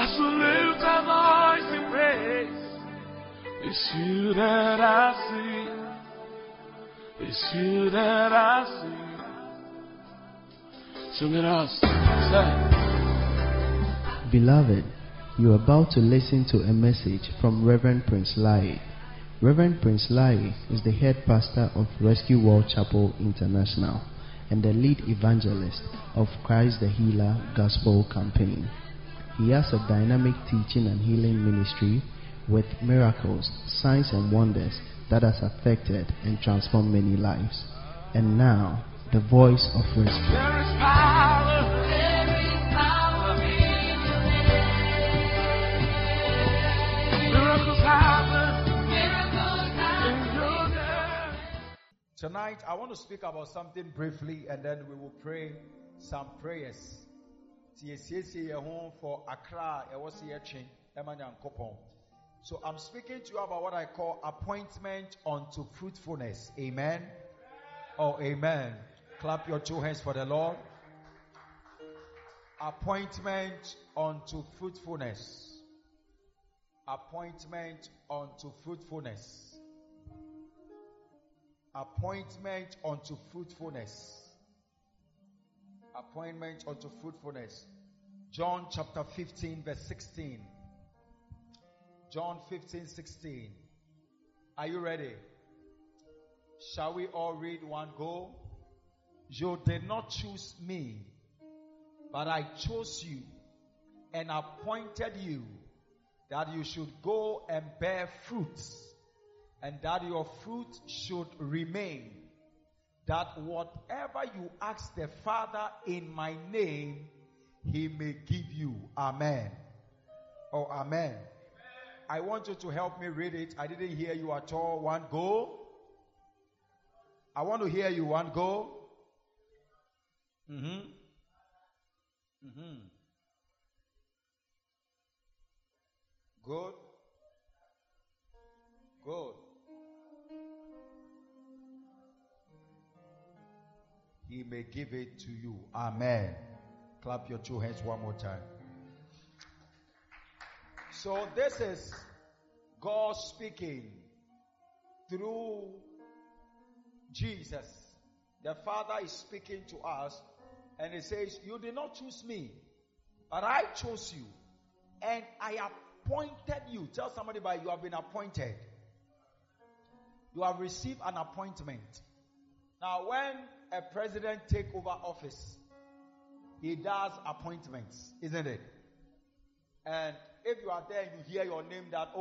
us will lift our voice in praise. It's you that I see. It's you that I see. Sing it out. Beloved, you are about to listen to a message from Reverend Prince Lai. Reverend Prince Lai is the head pastor of Rescue World Chapel International and the lead evangelist of Christ the Healer Gospel Campaign. He has a dynamic teaching and healing ministry with miracles, signs and wonders that has affected and transformed many lives. And now, the voice of rescue. There is power. There is power in your name. Miracles happen. Miracles happen. In your name. Tonight, I want to speak about something briefly and then we will pray some prayers. For Accra, so I'm speaking to you about what I call appointment unto fruitfulness. Amen. Oh, amen. Clap your two hands for the Lord. Appointment unto fruitfulness. Appointment unto fruitfulness. Appointment unto fruitfulness. Appointment unto fruitfulness. John chapter 15 verse 16. John 15:16. Are you ready? Shall we all read one go? You did not choose me, but I chose you and appointed you that you should go and bear fruits, and that your fruit should remain, that whatever you ask the Father in my name, He may give you. Amen. Oh, amen. I want you to help me read it. I didn't hear you at all. One go. I want to hear you. One go. Good. Good. He may give it to you. Amen. Clap your two hands one more time. So this is God speaking through Jesus. The Father is speaking to us and He says, you did not choose me, but I chose you and I appointed you. Tell somebody, by you have been appointed. You have received an appointment. Now when a president takes over office, he does appointments, isn't it? And if you are there and you hear your name that,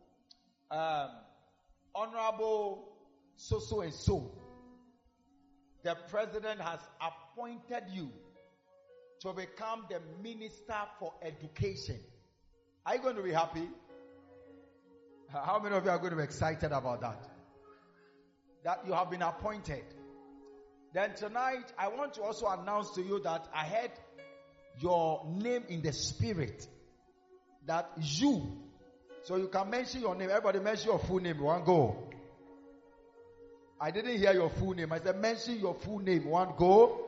Honorable so and so, the president has appointed you to become the minister for education. Are you going to be happy? How many of you are going to be excited about that? That you have been appointed. Then tonight, I want to also announce to you that I heard your name in the spirit. That you, so you can mention your name. Everybody mention your full name. One go. I didn't hear your full name. I said mention your full name. One go.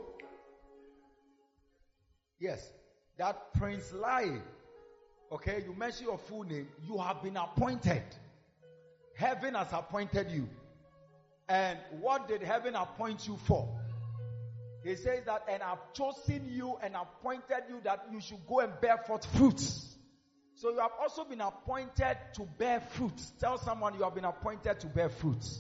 Yes. That Prince Lai. Okay, you mention your full name. You have been appointed. Heaven has appointed you. And what did heaven appoint you for? He says that, and I've chosen you and appointed you that you should go and bear forth fruits. So you have also been appointed to bear fruits. Tell someone you have been appointed to bear fruits.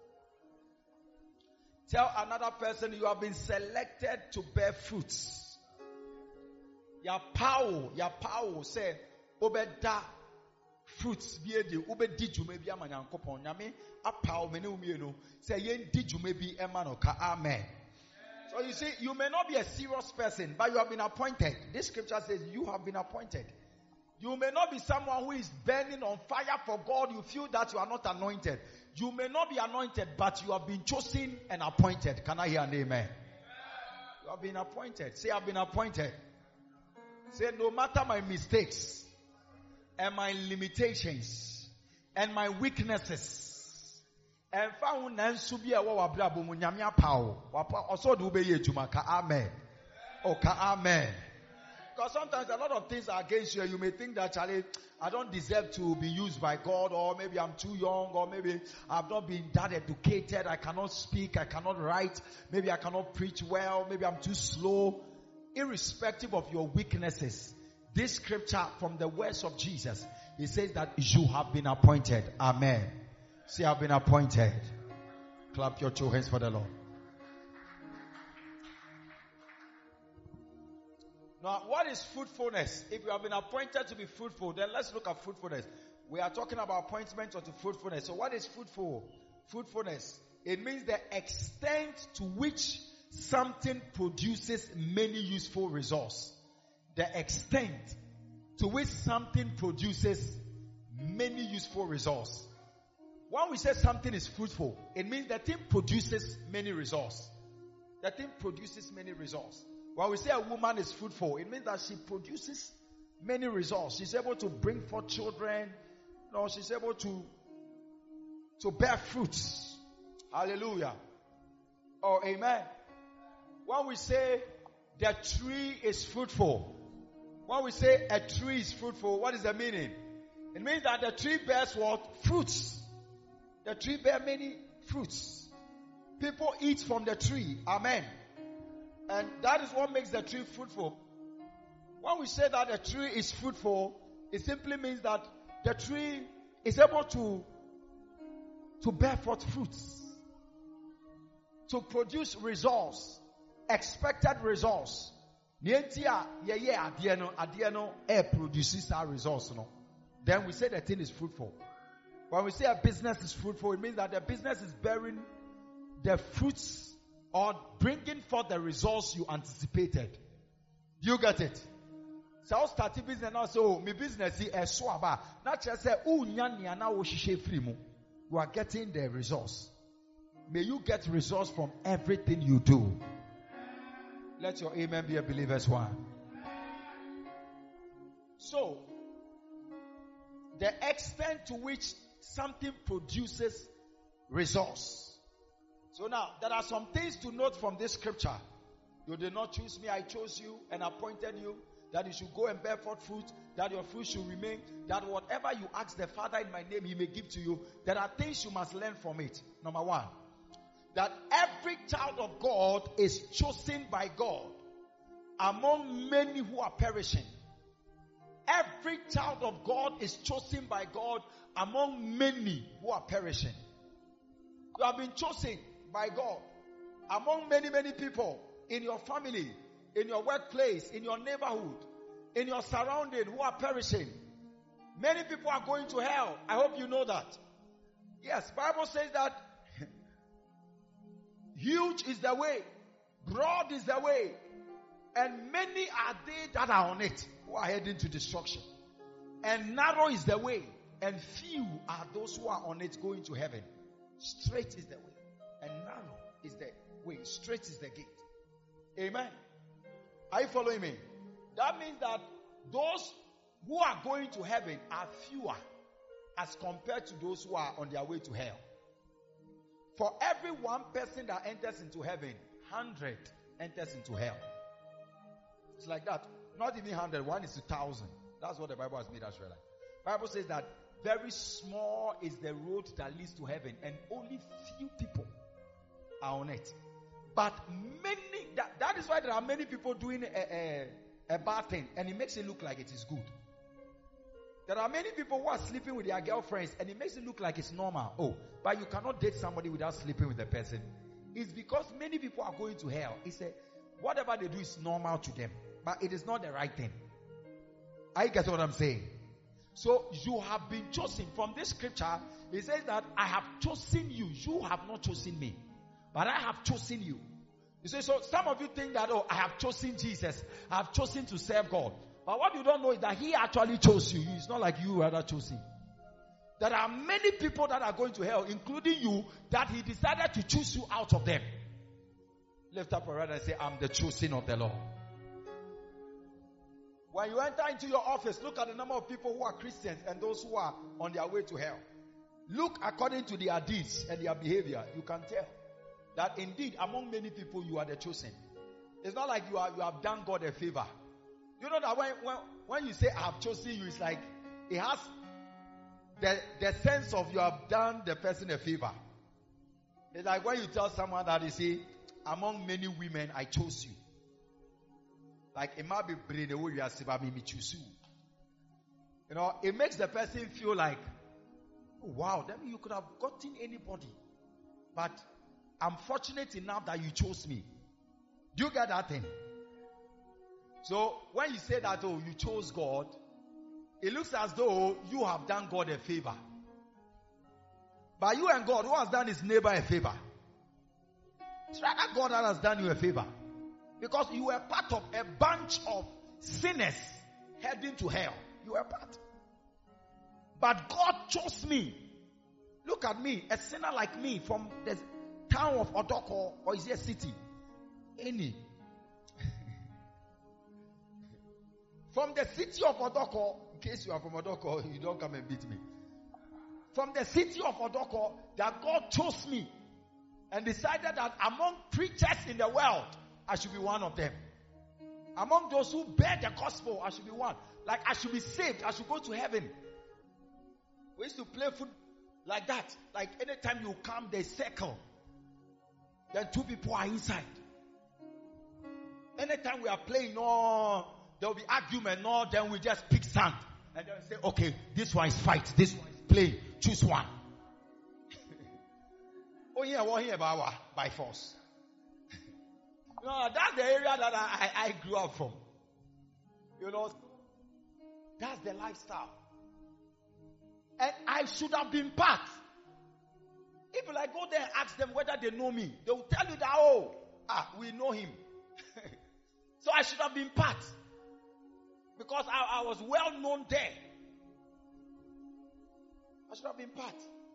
Tell another person you have been selected to bear fruits. Your power say, obeda fruits be the obedi jume bi amanyankopon nyame apaw me ne umienu say yen di jume bi emanoka. Amen. So you see, you may not be a serious person, but you have been appointed. This scripture says you have been appointed. You may not be someone who is burning on fire for God. You feel that you are not anointed. You may not be anointed, but you have been chosen and appointed. Can I hear an amen? You have been appointed. Say, I've been appointed. Say, no matter my mistakes and my limitations and my weaknesses, and found nansubi a wa brabo mu nyame apawo also do be yejuma ka amen. Oh, ka amen. Because sometimes a lot of things are against you. You may think that, Charlie, I don't deserve to be used by God, or maybe I'm too young, or maybe I've not been that educated. I cannot speak. I cannot write. Maybe I cannot preach well. Maybe I'm too slow. Irrespective of your weaknesses, this scripture from the words of Jesus, it says that you have been appointed. Amen. Say, I've been appointed. Clap your two hands for the Lord. Now, what is fruitfulness? If you have been appointed to be fruitful, then let's look at fruitfulness. We are talking about appointment unto fruitfulness. So what is fruitful? Fruitfulness. It means the extent to which something produces many useful results. The extent to which something produces many useful results. When we say something is fruitful, it means the thing produces many results. The thing produces many results. When we say a woman is fruitful, it means that she produces many results. She's able to bring forth children. No, she's able to bear fruits. Hallelujah. Oh, amen. When we say the tree is fruitful, when we say a tree is fruitful, what is the meaning? It means that the tree bears what? Fruits. The tree bears many fruits. People eat from the tree. Amen. And that is what makes the tree fruitful. When we say that the tree is fruitful, it simply means that the tree is able to bear forth fruits, to produce results, expected results. Produces our results. Then we say the thing is fruitful. When we say a business is fruitful, it means that the business is bearing the fruits or bringing forth the results you anticipated. Do you get it? So I start a business now. So my business is so about not just say you are getting the results. May you get results from everything you do. Let your amen be a believer's one. So the extent to which something produces results. So now, there are some things to note from this scripture. You did not choose me, I chose you and appointed you, that you should go and bear forth fruit, that your fruit should remain, that whatever you ask the Father in my name, He may give to you. There are things you must learn from it. Number one, that every child of God is chosen by God among many who are perishing. Every child of God is chosen by God among many who are perishing. You have been chosen by God among many, many people in your family, in your workplace, in your neighborhood, in your surrounding who are perishing. Many people are going to hell. I hope you know that. Yes, Bible says that huge is the way, broad is the way, and many are they that are on it who are heading to destruction. And narrow is the way, and few are those who are on it going to heaven. Straight is the way, and narrow is the way. Straight is the gate. Amen. Are you following me? That means that those who are going to heaven are fewer as compared to those who are on their way to hell. For every one person that enters into heaven, 100 enters into hell. It's like that. Not even 100, 1 is to 1,000. That's what the Bible has made us realize. Bible says that very small is the road that leads to heaven, and only few people are on it. But many, that is why there are many people doing a bad thing, and it makes it look like it is good. There are many people who are sleeping with their girlfriends, and it makes it look like it's normal. Oh, but you cannot date somebody without sleeping with the person. It's because many people are going to hell. It's whatever they do is normal to them, but it is not the right thing. I get what I'm saying. So you have been chosen. From this scripture, it says that I have chosen you. You have not chosen me, but I have chosen you. You see, so some of you think that, oh, I have chosen Jesus. I have chosen to serve God. But what you don't know is that He actually chose you. It's not like you rather chose Him. There are many people that are going to hell, including you, that He decided to choose you out of them. Lift up your right and say, I'm the chosen of the Lord. When you enter into your office, look at the number of people who are Christians and those who are on their way to hell. Look according to their deeds and their behavior. You can tell that indeed among many people you are the chosen. It's not like you have done God a favor. You know that when you say I have chosen you, it's like it has the sense of you have done the person a favor. It's like when you tell someone that you say, among many women, I chose you. Like it might be brain the way you are saying, me choose you. You know, it makes the person feel like, oh, wow, then you could have gotten anybody. But I'm fortunate enough that you chose me. Do you get that thing? So when you say that, oh, you chose God, it looks as though you have done God a favor. But you and God, who has done his neighbor a favor? It's rather God that has done you a favor. Because you were part of a bunch of sinners heading to hell. You were part. But God chose me. Look at me, a sinner like me from the town of Odoko, or is it a city? Any. From the city of Odoko, in case you are from Odoko, you don't come and beat me. From the city of Odoko, that God chose me and decided that among preachers in the world, I should be one of them. Among those who bear the gospel, I should be one. Like I should be saved, I should go to heaven. We used to play football like that. Like anytime you come, they circle. Then two people are inside. Anytime we are playing, no, there will be argument, no, then we just pick sand. And then we say, okay, this one is fight, this one is play, choose one. Oh yeah, one here by force. No, that's the area that I grew up from. You know, that's the lifestyle. And I should have been part. If I go there and ask them whether they know me, they will tell you that, we know him. So I should have been part. Because I was well known there. I should have been part.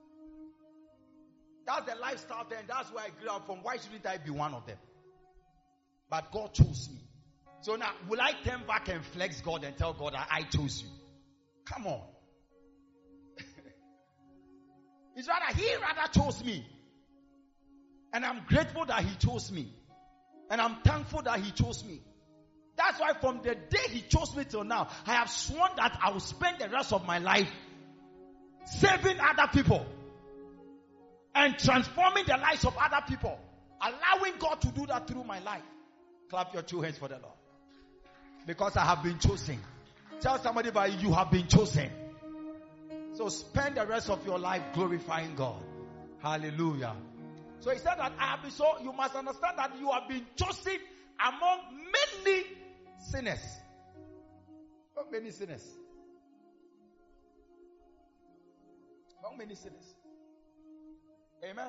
That's the lifestyle there, and that's where I grew up from. Why shouldn't I be one of them? But God chose me. So now, will I turn back and flex God and tell God that I chose you? Come on. It's rather, he rather chose me. And I'm grateful that he chose me. And I'm thankful that he chose me. That's why from the day he chose me till now, I have sworn that I will spend the rest of my life saving other people. And transforming the lives of other people. Allowing God to do that through my life. Clap your two hands for the Lord. Because I have been chosen. Tell somebody about you have been chosen. So spend the rest of your life glorifying God. Hallelujah. So he said that I have been, so you must understand that you have been chosen among many sinners. Among many sinners. Among many sinners. Amen.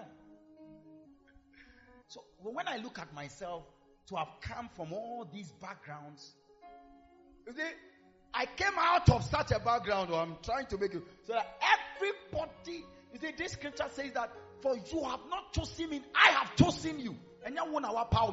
So when I look at myself to have come from all these backgrounds, you see, I came out of such a background, or I'm trying to make it so that everybody, you see, this scripture says that for you have not chosen me, I have chosen you. And you want our power,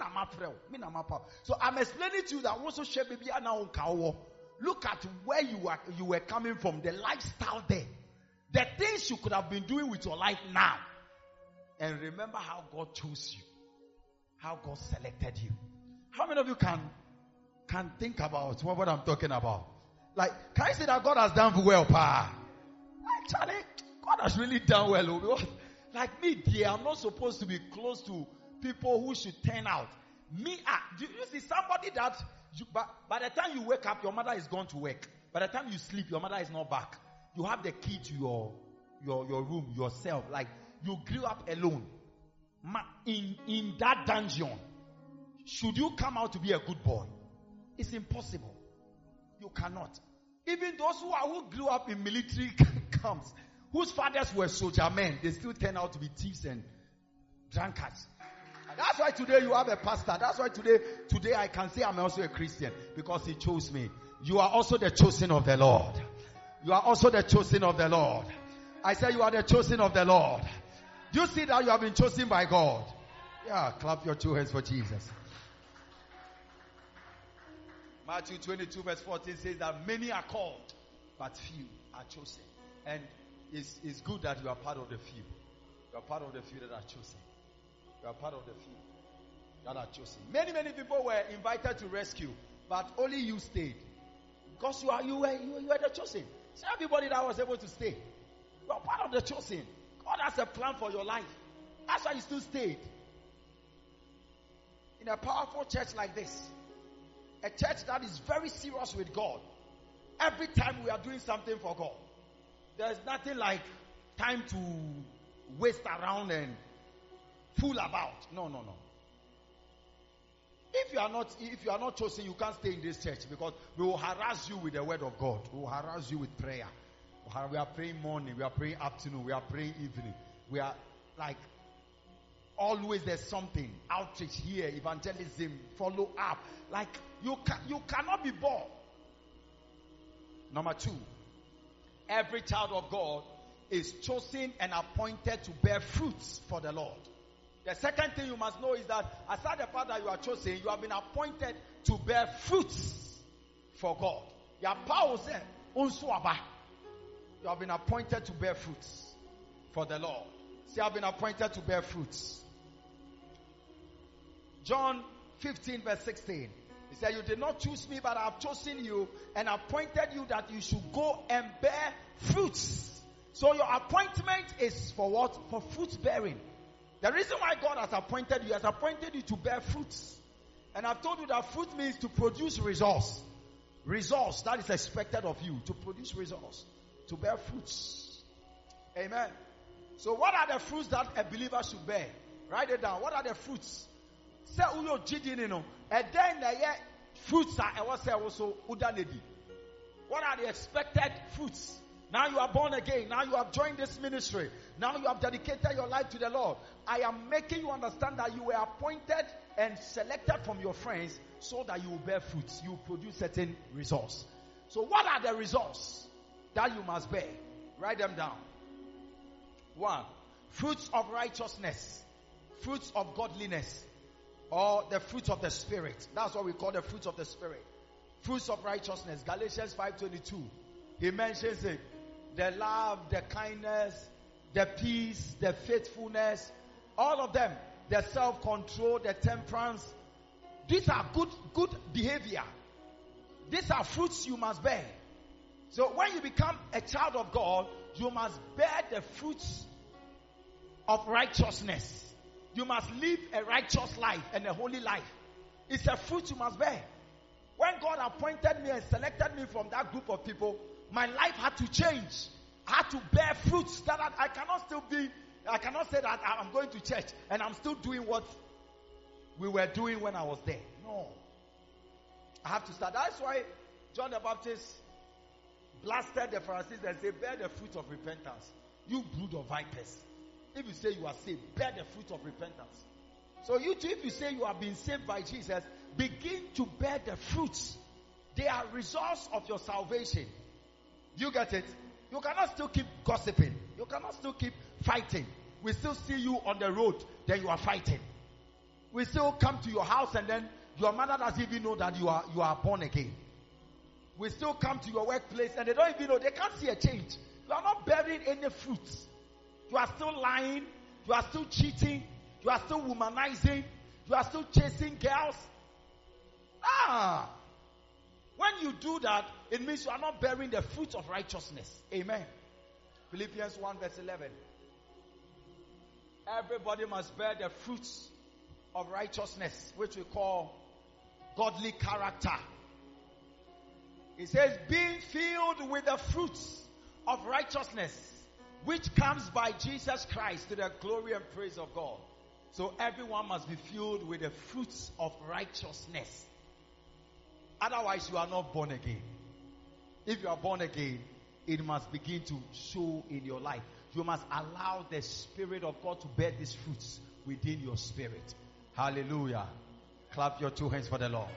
so I'm explaining to you that also share baby look at where you were coming from, the lifestyle there, the things you could have been doing with your life now, and remember how God chose you, how God selected you. How many of you can think about what I'm talking about? Like, can I say that God has done well, pa? Actually, God has really done well. Like me, dear, I'm not supposed to be close to people who should turn out. Me, do you see somebody that, by the time you wake up, your mother is gone to work. By the time you sleep, your mother is not back. You have the key to your room, yourself. Like, you grew up alone. In that dungeon, should you come out to be a good boy? It's impossible. You cannot. Even those who grew up in military camps, whose fathers were soldier men, they still turn out to be thieves and drunkards. And that's why today you have a pastor. That's why today I can say I'm also a Christian, because he chose me. You are also the chosen of the Lord. You are also the chosen of the Lord. I say you are the chosen of the Lord. Do you see that you have been chosen by God? Yeah, clap your two hands for Jesus. Matthew 22 verse 14 says that many are called, but few are chosen. And it's good that you are part of the few. You are part of the few that are chosen. You are part of the few that are chosen. Many people were invited to rescue, but only you stayed. Because you were the chosen. See everybody that was able to stay. You are part of the chosen. God has a plan for your life. That's why you still stayed. In a powerful church like this, a church that is very serious with God. Every time we are doing something for God, there's nothing like time to waste around and fool about. No. If you are not chosen, you can't stay in this church, because we will harass you with the word of God. We will harass you with prayer. We are praying morning, we are praying afternoon, we are praying evening. We are like always there's something, outreach here, evangelism, follow up. Like you cannot be bored. Number 2, every child of God is chosen and appointed to bear fruits for the Lord. The second thing you must know is that aside the fact that you are chosen, you have been appointed to bear fruits for God. You have been appointed to bear fruits for the Lord. See, I have been appointed to bear fruits. John 15 verse 16. He said, you did not choose me, but I have chosen you and appointed you that you should go and bear fruits. So your appointment is for what? For fruit bearing. The reason why God has appointed you, has appointed you to bear fruits. And I've told you that fruit means to produce results. Results that is expected of you, to produce results, to bear fruits. Amen. So what are the fruits that a believer should bear? Write it down. What are the fruits? Say uyo jidi no. And then the fruits are also udanedi. What are the expected fruits? Now you are born again. Now you have joined this ministry. Now you have dedicated your life to the Lord. I am making you understand that you were appointed and selected from your friends so that you will bear fruits. You will produce certain results. So what are the results that you must bear? Write them down. 1. Fruits of righteousness. Fruits of godliness. Or the fruits of the Spirit. That's what we call the fruits of the Spirit. Fruits of righteousness. Galatians 5:22. He mentions it. The love, the kindness, the peace, the faithfulness. All of them. The self-control, the temperance. These are good behavior. These are fruits you must bear. So when you become a child of God, you must bear the fruits of righteousness. You must live a righteous life and a holy life. It's a fruit you must bear. When God appointed me and selected me from that group of people, my life had to change. I had to bear fruits that I cannot say that I'm going to church and I'm still doing what we were doing when I was there. No. I have to start. That's why John the Baptist blasted the Pharisees and said, bear the fruit of repentance. You brood of vipers. If you say you are saved, bear the fruit of repentance. So you too, if you say you have been saved by Jesus, begin to bear the fruits. They are results of your salvation. You get it? You cannot still keep gossiping. You cannot still keep fighting. We still see you on the road, then you are fighting. We still come to your house and then your mother doesn't even know that you are born again. We still come to your workplace and they don't even know, they can't see a change. You are not bearing any fruits. You are still lying. You are still cheating. You are still womanizing. You are still chasing girls. When you do that, it means you are not bearing the fruit of righteousness. Amen. Philippians 1 verse 11. Everybody must bear the fruits of righteousness, which we call godly character. It says, being filled with the fruits of righteousness, which comes by Jesus Christ to the glory and praise of God. So everyone must be filled with the fruits of righteousness. Otherwise, you are not born again. If you are born again, it must begin to show in your life. You must allow the Spirit of God to bear these fruits within your spirit. Hallelujah. Clap your 2 hands for the Lord.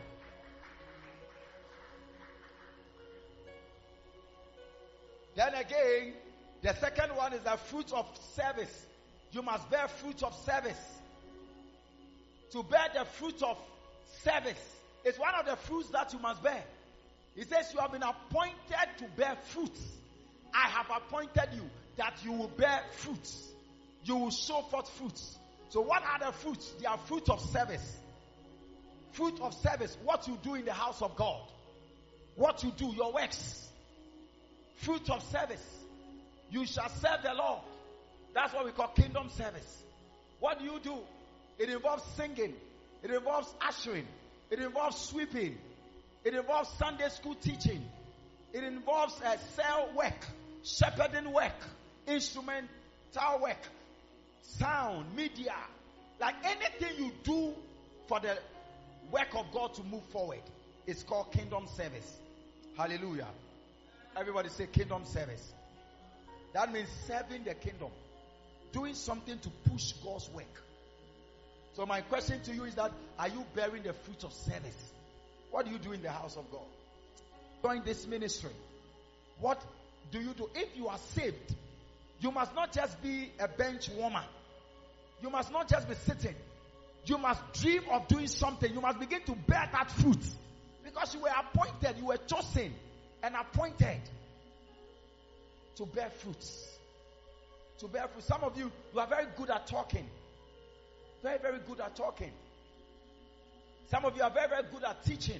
Then again, the second one is the fruit of service. You must bear fruit of service. To bear the fruit of service is one of the fruits that you must bear. It says you have been appointed to bear fruits. I have appointed you that you will bear fruits. You will show forth fruits. So what are the fruits? They are fruit of service. Fruit of service. What you do in the house of God. What you do, your works. Fruit of service. You shall serve the Lord. That's what we call kingdom service. What do? It involves singing. It involves ushering. It involves sweeping. It involves Sunday school teaching. It involves cell work, shepherding work, instrumental work, sound, media. Like anything you do for the work of God to move forward, it's called kingdom service. Hallelujah. Everybody say kingdom service. That means serving the kingdom. Doing something to push God's work. So my question to you is that, are you bearing the fruit of service? What do you do in the house of God? Join this ministry. What do you do? If you are saved, you must not just be a bench warmer. You must not just be sitting. You must dream of doing something. You must begin to bear that fruit. Because you were appointed, you were chosen and appointed to bear fruits. To bear fruit. Some of you are very good at talking. Very, very good at talking. Some of you are very, very good at teaching.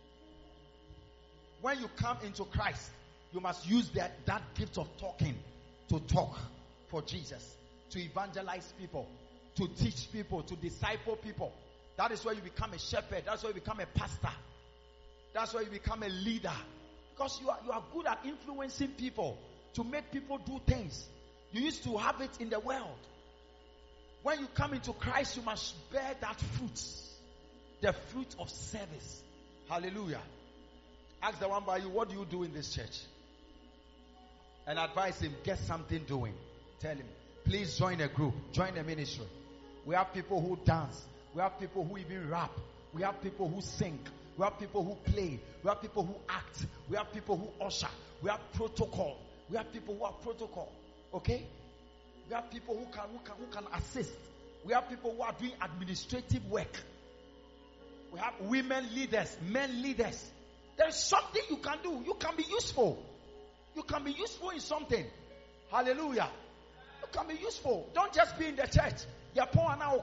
When you come into Christ, you must use that gift of talking to talk for Jesus, to evangelize people, to teach people, to disciple people. That is where you become a shepherd. That's where you become a pastor. That's where you become a leader. Because you are good at influencing people to make people do things. You used to have it in the world. When you come into Christ, you must bear that fruit. The fruit of service. Hallelujah. Ask the one by you, what do you do in this church? And advise him, get something doing. Tell him, please join a group, join a ministry. We have people who dance. We have people who even rap. We have people who sing. We have people who play. We have people who act. We have people who usher. We have protocol. We have people who have protocol. Okay? We have people who can assist. We have people who are doing administrative work. We have women leaders, men leaders. There's something you can do. You can be useful. You can be useful in something. Hallelujah. You can be useful. Don't just be in the church. You're poor now.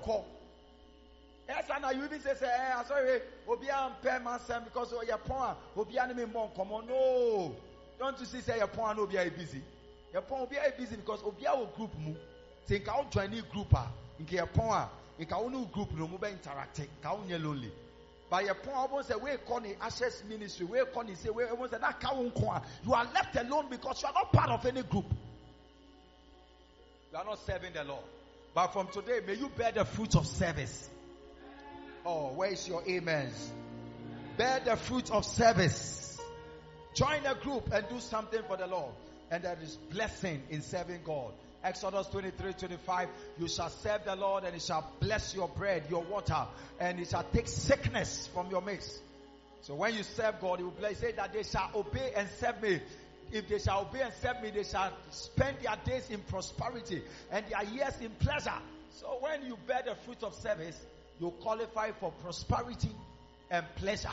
Yes, and you even say, I'm sorry, Obia and pay myself because you're poor. Obia and me more come on. No. Don't you see, say you're poor and Obia is busy. You're poor, Obia is busy because Obia will group mu. Think I'll join a group. In your poor, in our new group, no mobile interacting. You're lonely. By your poor, almost a way, Connie, Ashes ministry, where Connie say, where almost that you are left alone because you are not part of any group. You are not serving the Lord. But from today, may you bear the fruit of service. Oh, where is your amens? Bear the fruit of service. Join a group and do something for the Lord. And there is blessing in serving God. Exodus 23:25. You shall serve the Lord and He shall bless your bread, your water, and He shall take sickness from your midst. So when you serve God, He will bless. Say that they shall obey and serve me. If they shall obey and serve me, they shall spend their days in prosperity and their years in pleasure. So when you bear the fruit of service, you qualify for prosperity and pleasure.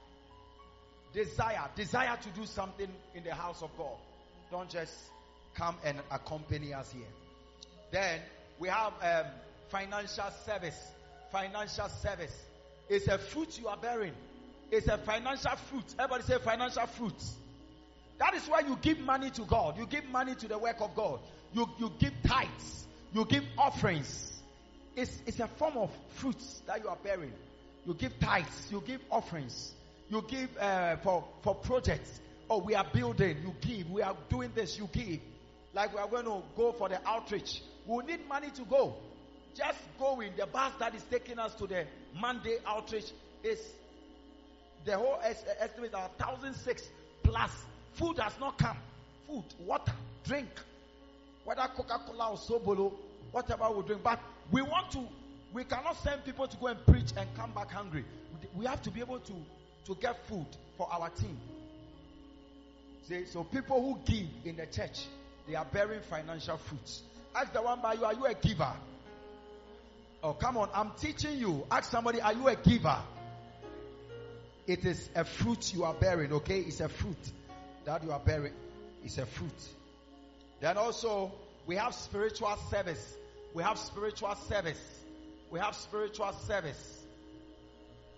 Desire to do something in the house of God. Don't just come and accompany us here. Then we have financial service. Financial service. It's a fruit you are bearing. It's a financial fruit. Everybody say financial fruit. That is why you give money to God. You give money to the work of God. You give tithes. You give offerings. It's a form of fruits that you are bearing. You give tithes. You give offerings. You give for projects. Oh, we are building. You give. We are doing this. You give. Like we are going to go for the outreach. We need money to go. Just going. The bus that is taking us to the Monday outreach is the whole estimate of 1,006 plus. Food has not come. Food, water, drink. Whether Coca-Cola or Sobolo, whatever we drink. But we cannot send people to go and preach and come back hungry. We have to be able to get food for our team. See, so people who give in the church, they are bearing financial fruits. Ask the one by you, are you a giver? Oh, come on, I'm teaching you. Ask somebody, are you a giver? It is a fruit you are bearing, okay? It's a fruit that you are bearing. It's a fruit. Then also, we have spiritual service. We have spiritual service. We have spiritual service.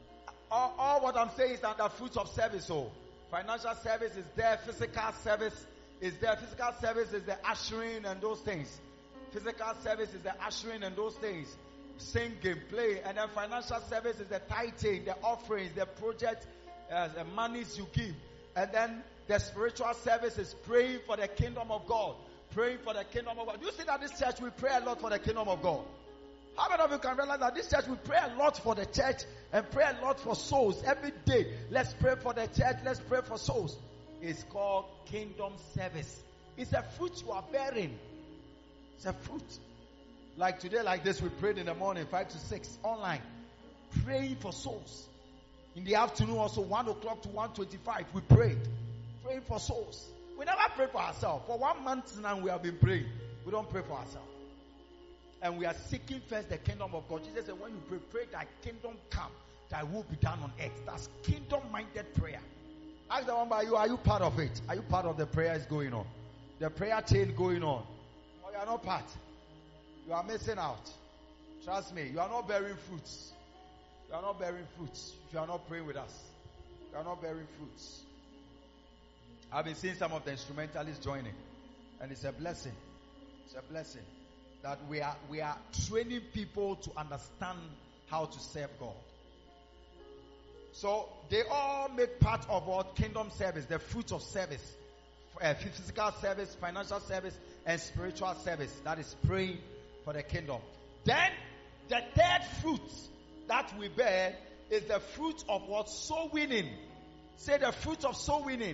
all what I'm saying is that the fruits of service. So financial service is there, physical service is there. Physical service is the ushering and those things. Physical service is the ushering and those things. Singing, play, and then financial service is the tithing, the offerings, the project, the monies you give. And then the spiritual service is praying for the kingdom of God. Praying for the kingdom of God. You see that this church, we pray a lot for the kingdom of God. How many of you can realize that this church, we pray a lot for the church and pray a lot for souls every day? Let's pray for the church. Let's pray for souls. It's called kingdom service. It's a fruit you are bearing. It's a fruit. Like today, like this, we prayed in the morning, 5 to 6, online. Praying for souls. In the afternoon also, 1 o'clock to 1:25, we prayed. Praying for souls. We never pray for ourselves. For 1 month now, we have been praying. We don't pray for ourselves. And we are seeking first the kingdom of God. Jesus said, when you pray, pray thy kingdom come, thy will be done on earth. That's kingdom-minded prayer. Ask the one by you, are you part of it? Are you part of the prayers going on? The prayer chain going on? Or you are not part? You are missing out. Trust me, you are not bearing fruits. You are not bearing fruits if you are not praying with us. You are not bearing fruits. I've been seeing some of the instrumentalists joining, and it's a blessing. It's a blessing that we are training people to understand how to serve God. So they all make part of what kingdom service, the fruits of service, physical service, financial service, and spiritual service. That is praying for the kingdom. Then the third fruit that we bear is the fruit of what? Soul winning. Say the fruit of soul winning.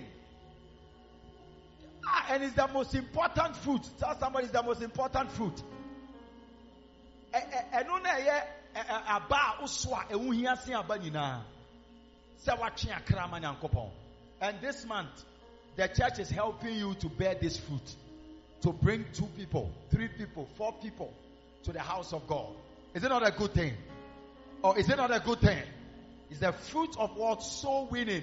And it's the most important fruit. Tell somebody it's the most important fruit. And this month, the church is helping you to bear this fruit. To bring 2 people, 3 people, 4 people to the house of God. Is it not a good thing? Or is it not a good thing? It's the fruit of what? Soul winning.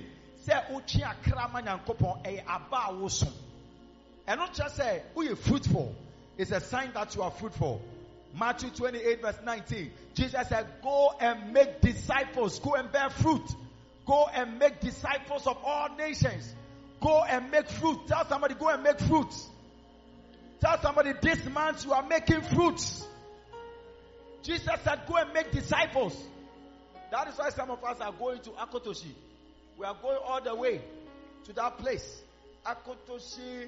And not just say, we are fruitful. It's a sign that you are fruitful. Matthew 28 verse 19. Jesus said, go and make disciples. Go and bear fruit. Go and make disciples of all nations. Go and make fruit. Tell somebody, go and make fruits. Tell somebody, this month you are making fruits. Jesus said, go and make disciples. That is why some of us are going to Akotoshi. We are going all the way to that place. Akotoshi,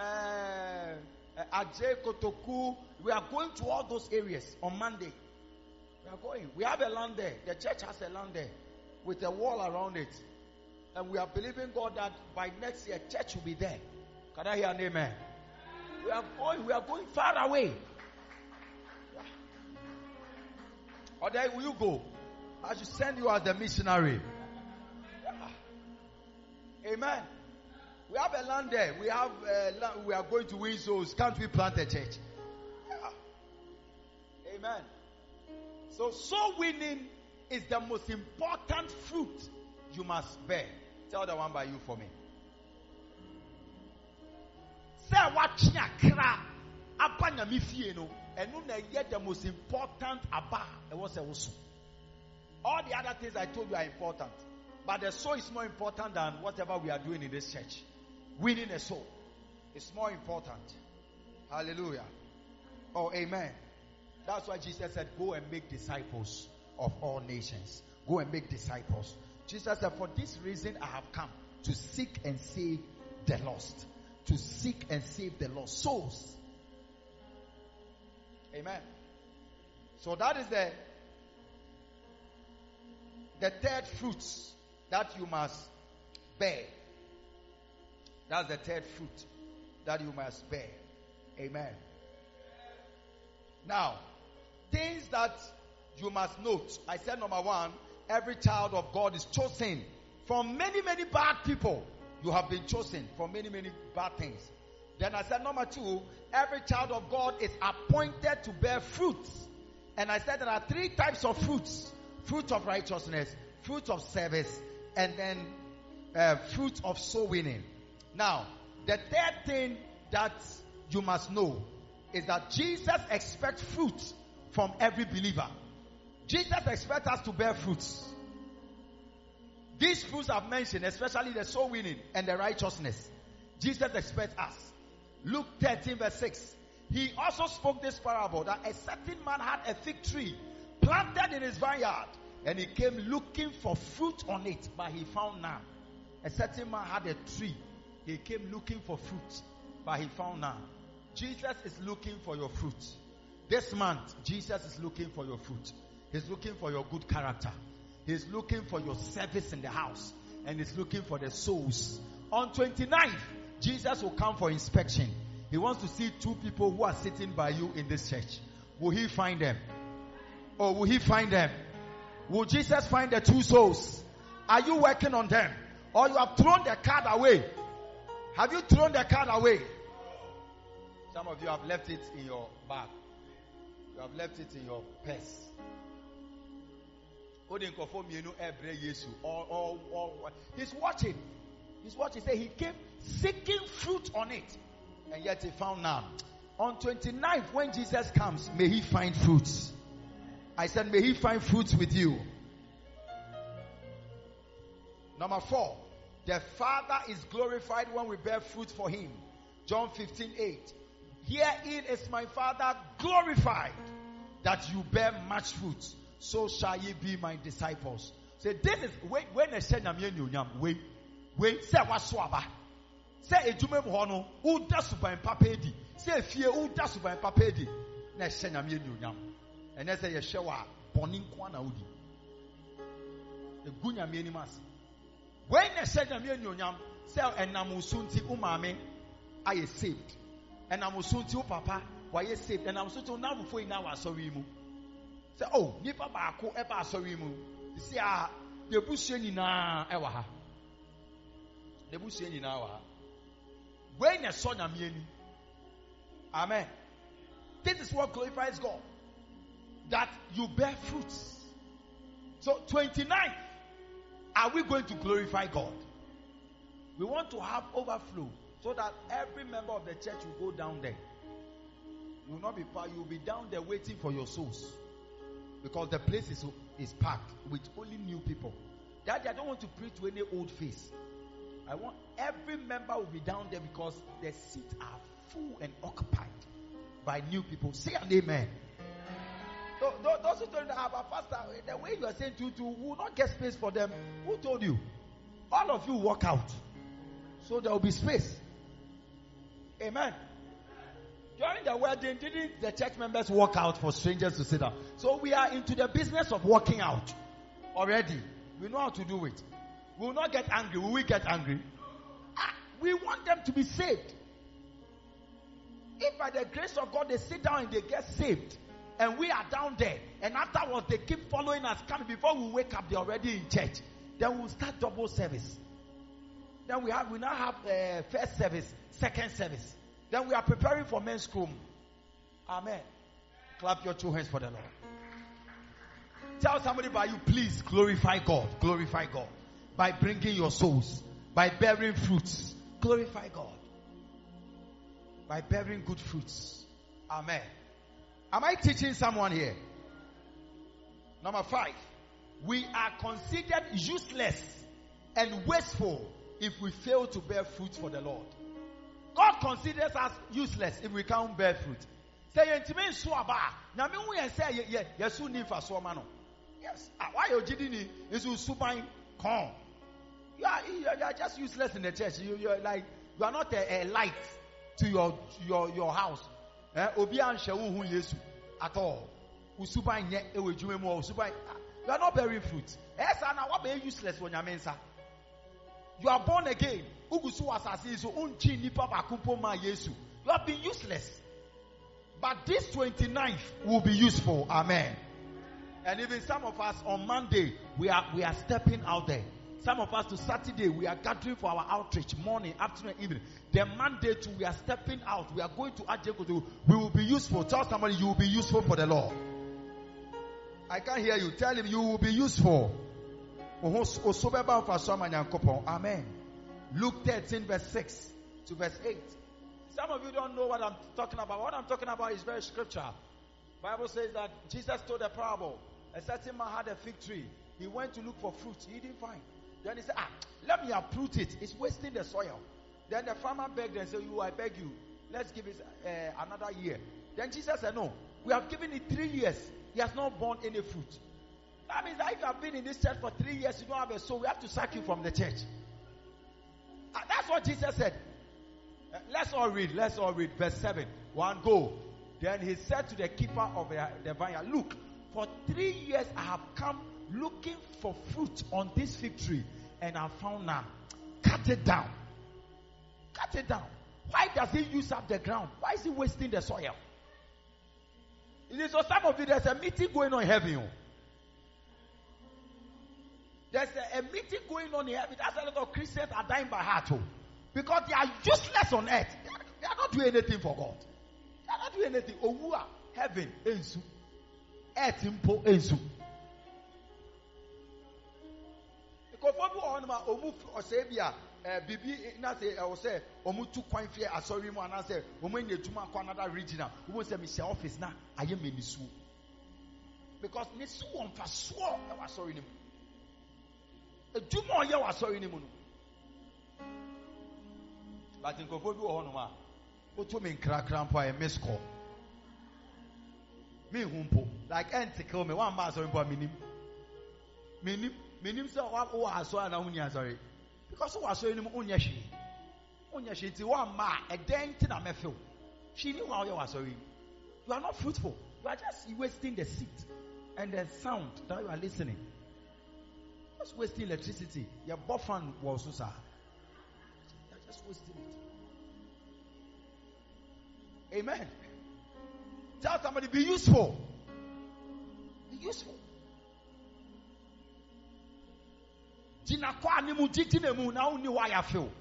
Ajay, Kotoku. We are going to all those areas on Monday. We are going. We have a land there. The church has a land there with a wall around it. And we are believing God that by next year, church will be there. Can I hear an amen? We are going far away. Or there will you go? I should send you as the missionary. Yeah. Amen. We have a land there. We are going to win souls. Can't we plant a church? Yeah. Amen. So soul winning is the most important fruit you must bear. Tell the one by you for me. Say what kra abanya mi fie no enu na ye the most important aba e was also. All the other things I told you are important, but the soul is more important than whatever we are doing in this church. Winning a soul is more important. Hallelujah. Oh, amen. That's why Jesus said, go and make disciples of all nations. Go and make disciples. Jesus said, for this reason I have come to seek and save the lost. To seek and save the lost souls. Amen. So that is the third fruits that you must bear. That's the third fruit that you must bear. Amen. Now, things that you must note. I said number 1, every child of God is chosen from many, many bad people. You have been chosen from many, many bad things. Then I said number 2, every child of God is appointed to bear fruits. And I said there are 3 types of fruits. Fruit of righteousness, fruit of service, and then fruit of soul winning. Now, the third thing that you must know is that Jesus expects fruit from every believer. Jesus expects us to bear fruits. These fruits I've mentioned, especially the soul winning and the righteousness, Jesus expects us. Luke 13 verse 6. He also spoke this parable that a certain man had a fig tree planted in his vineyard, and he came looking for fruit on it, but he found none. A certain man had a tree. He came looking for fruit, but he found none. Jesus is looking for your fruit. This month, Jesus is looking for your fruit. He's looking for your good character. He's looking for your service in the house. And he's looking for the souls. On 29th, Jesus will come for inspection. He wants to see 2 people who are sitting by you in this church. Will he find them? Or will he find them? Will Jesus find the 2 souls? Are you working on them? Or you have thrown the card away? Have you thrown the card away? Some of you have left it in your bag. You have left it in your purse. He's watching. He's watching. Say he came seeking fruit on it, and yet he found none. On 29th, when Jesus comes, may he find fruits. I said, may he find fruits with you. Number 4, the Father is glorified when we bear fruit for him. John 15:8. Herein is my Father glorified, that you bear much fruit. So shall ye be my disciples. Say, this is when I said wait, say what swaba. Say a jume hono, who does super papedi. Say fear who does super papedi. Na senya me nyam. And I say a shower, boning kwana udi. The gunya me animas. When I said a me nyam, say and namusunti umame, I is saved. And namusunti papa, why is saved. And I'm so now before you now are sorry mu. Say, oh, nipa baako eba sorry mu. You see, the bush na ewa. The bush na ewa. When a son am yeni. Amen. This is what glorifies God. That you bear fruits. So 29th, are we going to glorify God? We want to have overflow so that every member of the church will go down there. You will not be you will be down there waiting for your souls. Because the place is packed with only new people. Daddy, I don't want to preach to any old face. I want every member will be down there because the seats are full and occupied by new people. Say an amen. Those who told you about pastor, the way you are saying to will not get space for them. Who told you? All of you walk out. So there will be space. Amen. During the wedding, didn't the church members walk out for strangers to sit down? So we are into the business of walking out already. We know how to do it. We will not get angry. Will we get angry? We want them to be saved. If by the grace of God they sit down and they get saved, and we are down there, and afterwards they keep following us, coming before we wake up, they're already in church. Then we'll start double service. Then we now have first service, second service. Then we are preparing for men's room. Amen. Clap your 2 hands for the Lord. Tell somebody by you, please glorify God. Glorify God. By bringing your souls. By bearing fruits. Glorify God. By bearing good fruits. Amen. Am I teaching someone here? Number 5. We are considered useless and wasteful if we fail to bear fruit for the Lord. God considers us useless if we can't bear fruit. Say intimate swaba. Now me we say yes you need for so man. Yes. Why you jidini is you subain come. You are just useless in the church. You are not a light to your house. Obi anshe hu Yesu at all. Usubain ye ewe jume mo usubain. You are not bearing fruit. Yes, and what be useless when you mensa. You are born again. You have been useless. But this 29th will be useful. Amen. And even some of us on Monday, we are stepping out there. Some of us to Saturday, we are gathering for our outreach, morning, afternoon, evening. Then Monday too, we are stepping out. We are going to Ajeko. We will be useful. Tell somebody you will be useful for the Lord. I can't hear you. Tell him you will be useful. Amen. Luke 13 verse 6 to verse 8. Some of you don't know what I'm talking about. What I'm talking about is very scriptural. Bible says that Jesus told a parable. A certain man had a fig tree. He went to look for fruit. He didn't find. Then he said, let me uproot it. It's wasting the soil. Then the farmer begged and said, I beg you, let's give it another year. Then Jesus said, no, we have given it 3 years. He has not borne any fruit. That means that if you have been in this church for 3 years, you don't have a soul, we have to sack you from the church. That's what Jesus said. Let's all read. Verse 7. 1, go. Then he said to the keeper of the vineyard, look, for 3 years I have come looking for fruit on this fig tree, and I found none. Cut it down. Cut it down. Why does he use up the ground? Why is he wasting the soil? So some of you, there's a meeting going on in heaven. There's a meeting going on in heaven. That's a lot of Christians are dying by heart. Because they are useless on earth. They are not doing anything for God. They are not doing anything. Owua, heaven, ensu. Earth, impo, ensu. Because for you, omu osebia, bibi na say, I will say, omu tu kwan fear. Sorry, mo na say, omu nye juma kwa another regional. Omu say, Mr. Office na aye me nisu. Because nisu on faswo. I was sorry nimu. Juma ya was sorry nimu. But in Kofobu or Honoma, what mean crack ramp a miss call? Me humpo, like anticle me 1 mass or minim so what I saw an sorry. Because I saw him unyashi. Unyashi, 1 ma, a dent in a mefil. She knew how you are sorry. You are not fruitful. You are just wasting the seed and the sound that you are listening. Just wasting electricity. Your buffon was so sad. Just wasting it. Amen. Tell somebody, be useful. Be useful. Jina kwa ni mu jijine mu na uni wa ya feel.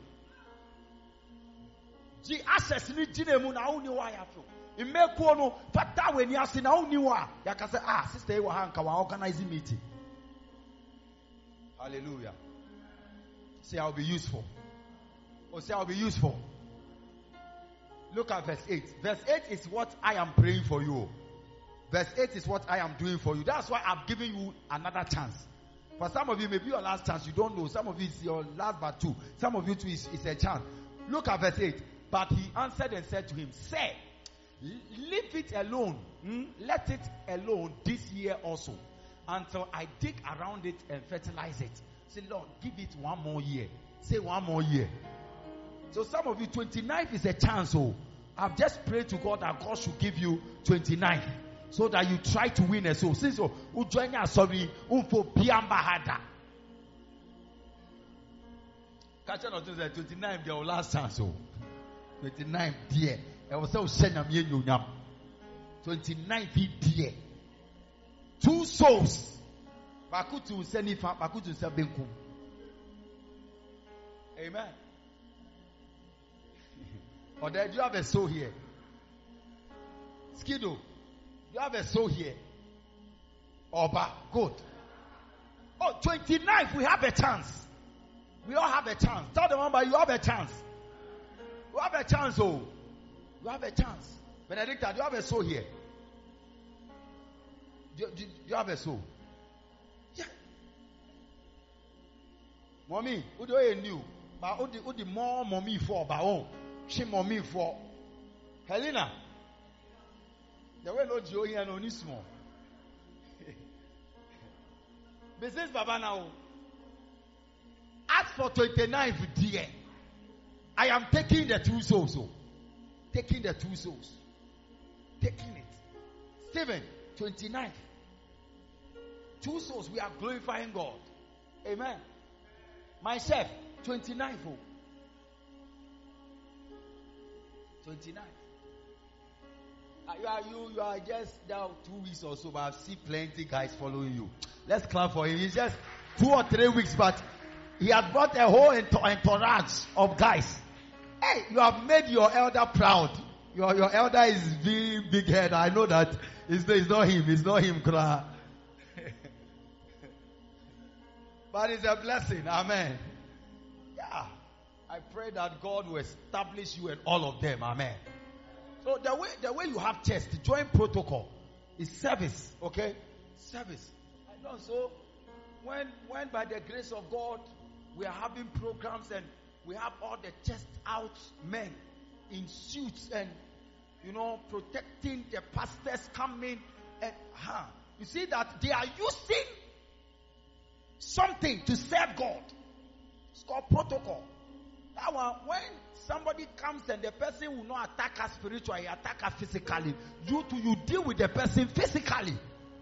Ji access ni jine mu na uni wa ya feel. Imeku no fata we ni ase na uni wa ya ka say sister e wa hanka wa organizing meeting. Hallelujah. Say I'll be useful. Or say I'll be useful. Look at verse 8. Verse 8 is what I am praying for you. Verse 8 is what I am doing for you. That's why I'm giving you another chance. For some of you, maybe your last chance, you don't know. Some of you, it's your last but 2. Some of you, too, is a chance. Look at verse 8. But he answered and said to him, Say, leave it alone. Let it alone this year also, until I dig around it and fertilize it. Say, Lord, give it 1 more year. Say 1 more year. So some of you, 29th is a chance. I've just prayed to God that God should give you 29th, so that you try to win a soul. Since you join us, sorry, for Biamba Hada. Catch on to 29th, your last chance. 29th, dear. I was so send a million. 29th, dear. 2 souls. Bakutu Senifa, Bakutu Sabenkum. Amen. Or do you have a soul here? Skido, you have a soul here. Oba, good. 29th, we have a chance. We all have a chance. Tell the one, but you have a chance. You have a chance, You have a chance. Benedicta, do you have a soul here? Do you have a soul? Yeah. Mommy, who do you knew? But who the more mommy for? But she mommy for Helena. The way no Joe here no ni small. Business Baba now. Ask for 29th dear. I am taking the 2 souls. Taking the 2 souls. Taking it. Stephen, 29th. 2 souls. We are glorifying God. Amen. Myself, 29th. 29. You are just now 2 weeks or so, but I've seen plenty guys following you. Let's clap for him. He's just 2 or 3 weeks, but he has brought a whole entourage of guys. Hey, you have made your elder proud. Your elder is big head. I know that. It's not him. It's not him. But it's a blessing. Amen. Yeah. I pray that God will establish you and all of them. Amen. So the way you have church, the joint protocol is service. Okay? Service. I know. So when by the grace of God We are having programs and we have all the chest out men in suits and, protecting the pastors coming. And you see that they are using something to serve God. It's called protocol. That one, when somebody comes and the person will not attack us spiritually, attack us physically, you deal with the person physically.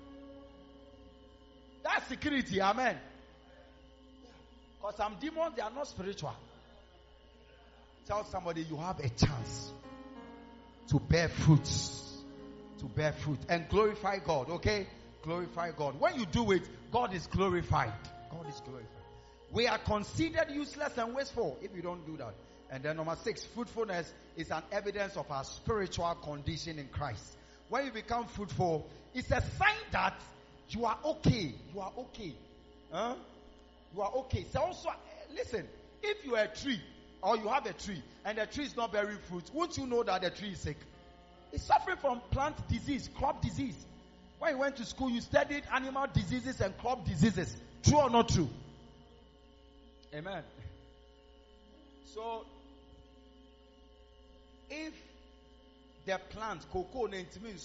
That's security, amen. Because some demons, they are not spiritual. Tell somebody you have a chance to bear fruits. To bear fruit and glorify God, okay? Glorify God. When you do it, God is glorified. God is glorified. We are considered useless and wasteful if you don't do that. And then number 6, fruitfulness is an evidence of our spiritual condition in Christ. When you become fruitful, it's a sign that you are okay. You are okay. You are okay. So also, listen, if you are a tree or you have a tree and the tree is not bearing fruit, won't you know that the tree is sick? It's suffering from plant disease, crop disease. When you went to school, you studied animal diseases and crop diseases. True or not true? Amen. So, if the plant, cocoa, then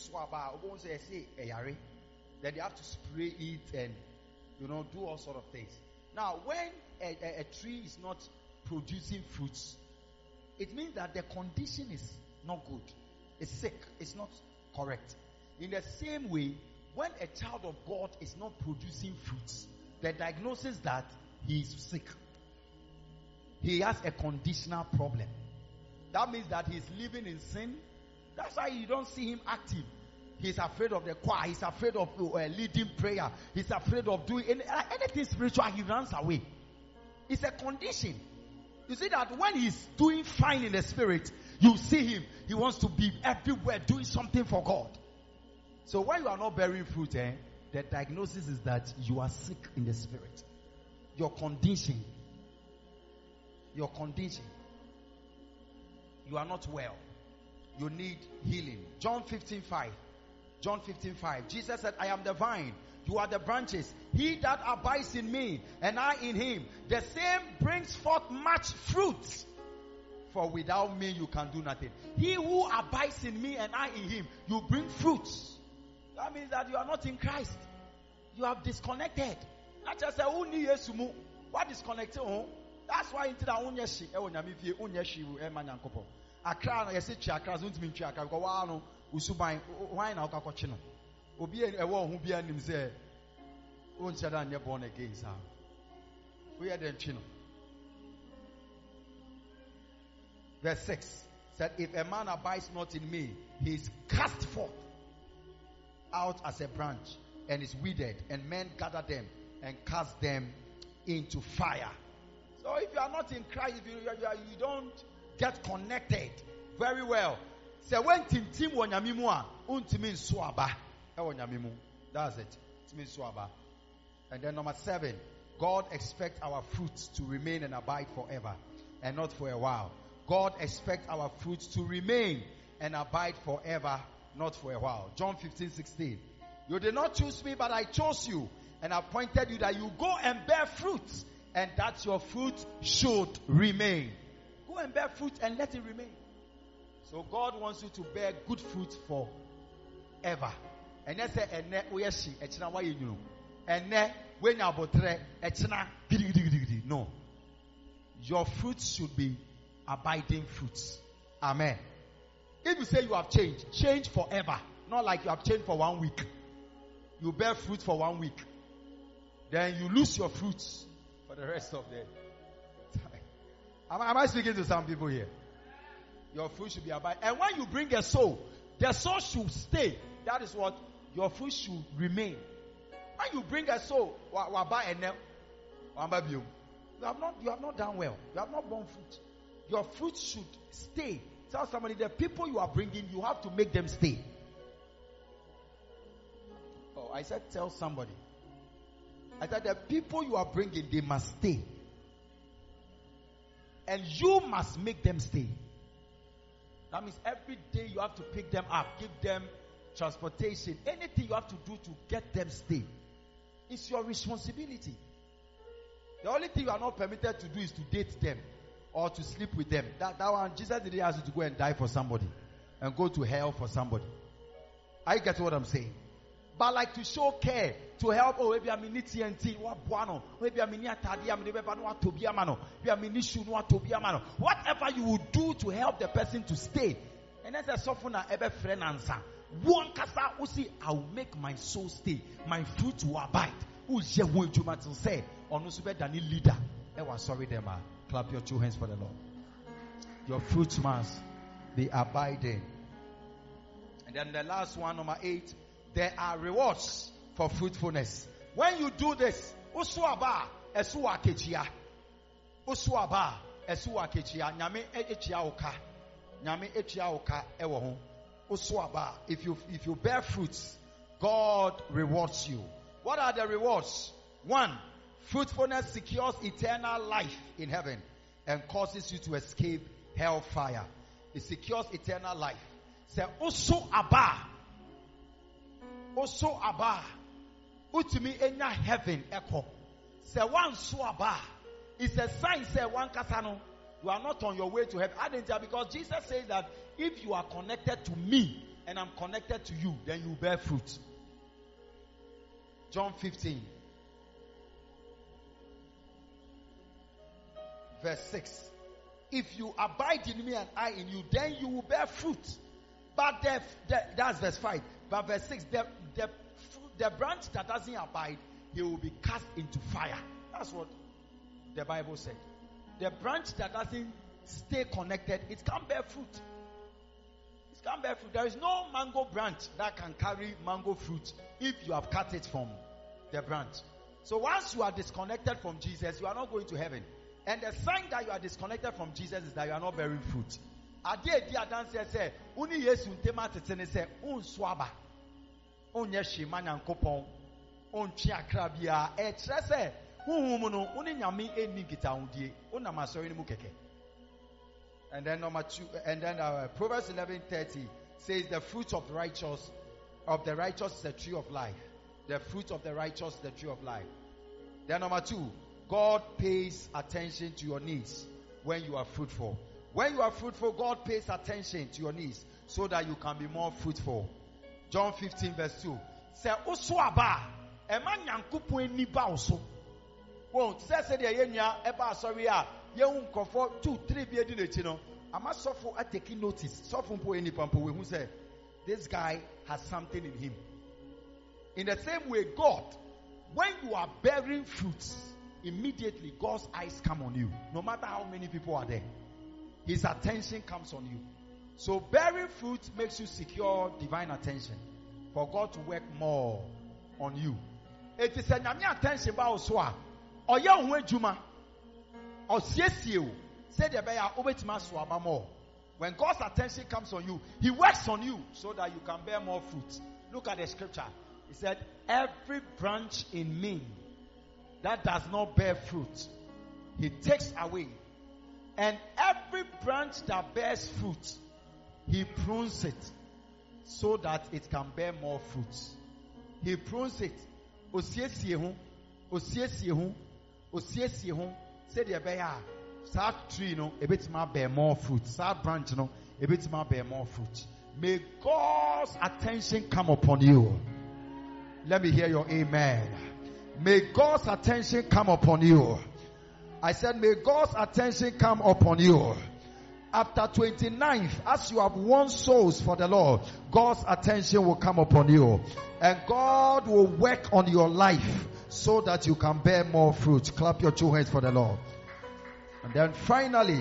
they have to spray it and, do all sort of things. Now, when a tree is not producing fruits, it means that the condition is not good. It's sick. It's not correct. In the same way, when a child of God is not producing fruits, the diagnosis that he is sick. He has a conditional problem. That means that he's living in sin. That's why you don't see him active. He's afraid of the choir. He's afraid of leading prayer. He's afraid of doing anything spiritual. He runs away. It's a condition. You see that when he's doing fine in the spirit, you see him. He wants to be everywhere doing something for God. So when you are not bearing fruit, the diagnosis is that you are sick in the spirit. Your condition. Your condition. You are not well. You need healing. John 15:5. John 15:5. Jesus said, I am the vine. You are the branches. He that abides in me and I in him, the same brings forth much fruit. For without me you can do nothing. He who abides in me and I in him, you bring fruits. That means that you are not in Christ. You have disconnected. Not just say, what disconnected? That's why into the unyeshi, unyeshi, emanyankopo. Akra, yesi chakra, zuntimi chakra, go wano, usubai, wine out of cochino. Obi a war who be an him say, unchadan, you're born again, sir. We are the chino. Verse 6 said, if a man abides not in me, he is cast forth out as a branch and is withered, and men gather them and cast them into fire. So if you are not in Christ, if you don't get connected very well, say when Tim wonyamimua untimi swaba wonyamimu. That's it. Timi swaba. And then number 7, God expects our fruits to remain and abide forever and not for a while. God expects our fruits to remain and abide forever, not for a while. John 15:16. You did not choose me, but I chose you and appointed you that you go and bear fruit, and that your fruit should remain. Go and bear fruit and let it remain. So God wants you to bear good fruit forever. And that's no. Your fruits should be abiding fruits. Amen. If you say you have changed, change forever. Not like you have changed for 1 week. You bear fruit for 1 week. Then you lose your fruits for the rest of the time. Am I speaking to some people here? Your fruit should be abiding. And when you bring a soul, the soul should stay. That is what your fruit should remain. When you bring a soul, you have not done well. You have not borne fruit. Your fruit should stay. Tell somebody, the people you are bringing, you have to make them stay. Oh, I said tell somebody. I said the people you are bringing, they must stay. And you must make them stay. That means every day you have to pick them up, give them transportation, anything you have to do to get them stay. It's your responsibility. The only thing you are not permitted to do is to date them or to sleep with them. That one, Jesus didn't ask you to go and die for somebody and go to hell for somebody. I get what I'm saying. But like to show care, to help. Oh, maybe I'm in TNT. What buano? Maybe I'm in Yatadia. Maybe I'm not Tobia mano. Maybe I'm in issue. What Tobia mano. Whatever you would do to help the person to stay. And then there's someone ever friend answer. One kasa usi, I will make my soul stay. My fruit will abide. Who's your way to matter say? On usube than leader. Sorry, them. Clap your two hands for the Lord. Your fruits must be abiding. And then the last one, number 8. There are rewards for fruitfulness. When you do this, usuaba esuwa kechia. Usuaba esuwa kechia. Nyame echia oka. Nyame echia oka ewo ho. Usuaba. If you bear fruits, God rewards you. What are the rewards? 1. Fruitfulness secures eternal life in heaven and causes you to escape hellfire. It secures eternal life. Say usuaba. Also aba utimi enya heaven echo. Say one so aba. It's a sign say one kasano. You are not on your way to heaven. Because Jesus says that if you are connected to me and I'm connected to you, then you bear fruit. John 15 verse 6. If you abide in me and I in you, then you will bear fruit. But that's verse 5. But verse 6, the branch that doesn't abide, they will be cast into fire. That's what the Bible said. The branch that doesn't stay connected, it can't bear fruit. It can't bear fruit. There is no mango branch that can carry mango fruit if you have cut it from the branch. So once you are disconnected from Jesus, you are not going to heaven. And the sign that you are disconnected from Jesus is that you are not bearing fruit. Adi adanse say uni Yesu ntema tetene say unswaba onye shima nyankopon ontwe akra bia e kire say huhum no uni nyame eni kita hundie onam asori ni mu keke. And then number 2, and then Proverbs 11:30 says the fruit of the righteous is the tree of life. The fruit of the righteous is the tree of life. Then number 2, God pays attention to your needs when you are fruitful. When you are fruitful, God pays attention to your needs so that you can be more fruitful. John 15 verse 2. Say usuaba ema nyankopon eni ba oso. Wo say de yenya eba sorry a ye hu nkofo 2 3 bi edi nechi no. Ama sofo taking notice. Sofo mpo eni pampo we hu say this guy has something in him. In the same way, God, when you are bearing fruits, immediately God's eyes come on you. No matter how many people are there. His attention comes on you. So bearing fruit makes you secure divine attention for God to work more on you. It is a nyame attention ba oswa. Oye ho adwuma. Osiesie o. Say the bear obetima so aba more. When God's attention comes on you, He works on you so that you can bear more fruit. Look at the scripture. He said, every branch in me that does not bear fruit, He takes away. And every branch that bears fruit, He prunes it so that it can bear more fruits. He prunes it. Osiesie ho. Say the bear, that tree no, ebetima bear more fruit. That branch no, ebetima bear more fruit. May God's attention come upon you. Let me hear your amen. May God's attention come upon you. I said, may God's attention come upon you. After 29th, as you have won souls for the Lord, God's attention will come upon you. And God will work on your life so that you can bear more fruit. Clap your two hands for the Lord. And then finally,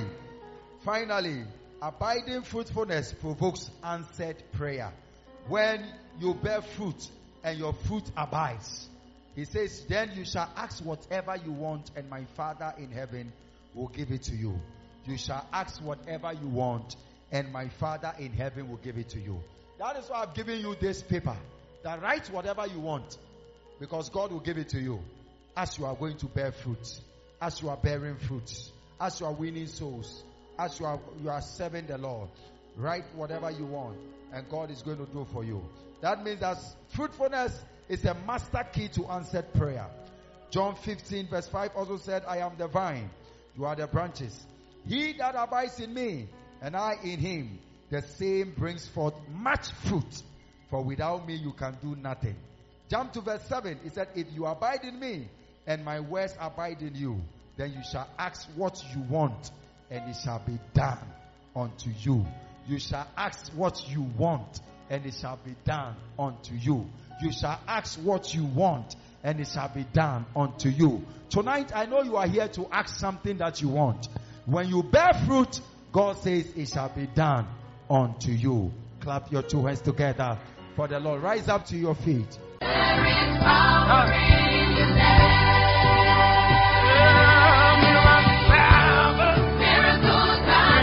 abiding fruitfulness provokes answered prayer. When you bear fruit and your fruit abides, He says, then you shall ask whatever you want, and my Father in heaven will give it to you. You shall ask whatever you want, and my Father in heaven will give it to you. That is why I've given you this paper. That write whatever you want, because God will give it to you. As you are going to bear fruit, as you are bearing fruit, as you are winning souls, as you are serving the Lord, write whatever you want, and God is going to do for you. That means that fruitfulness is a master key to answered prayer. John 15 verse 5 also said, I am the vine, you are the branches. He that abides in me, and I in him, the same brings forth much fruit. For without me you can do nothing. Jump to verse 7. He said, if you abide in me, and my words abide in you, then you shall ask what you want, and it shall be done unto you. You shall ask what you want, and it shall be done unto you. You shall ask what you want, and it shall be done unto you. Tonight, I know you are here to ask something that you want. When you bear fruit, God says it shall be done unto you. Clap your two hands together for the Lord. Rise up to your feet. There is power in your name. Miracles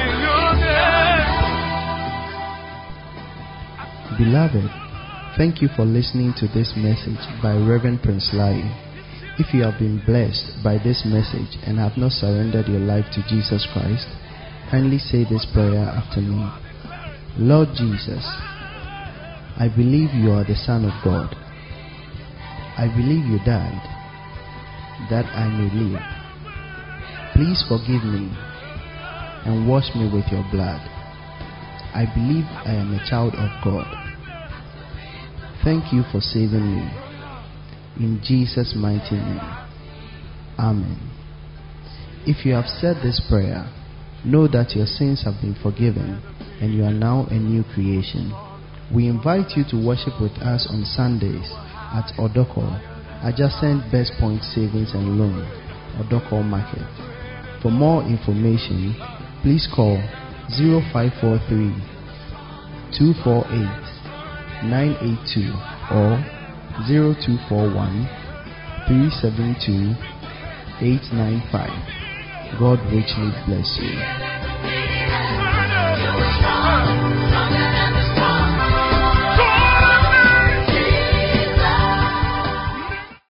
are Beloved, thank you for listening to this message by Reverend Prince Lai. If you have been blessed by this message and have not surrendered your life to Jesus Christ, kindly say this prayer after me. Lord Jesus, I believe you are the Son of God. I believe you died that I may live. Please forgive me and wash me with your blood. I believe I am a child of God. Thank you for saving me. In Jesus' mighty name. Amen. If you have said this prayer, know that your sins have been forgiven and you are now a new creation. We invite you to worship with us on Sundays at Odoko, adjacent Best Point Savings and Loan, Odoko Market. For more information, please call 0543 248 982 or 0241 372 895. God richly bless you. strong, stronger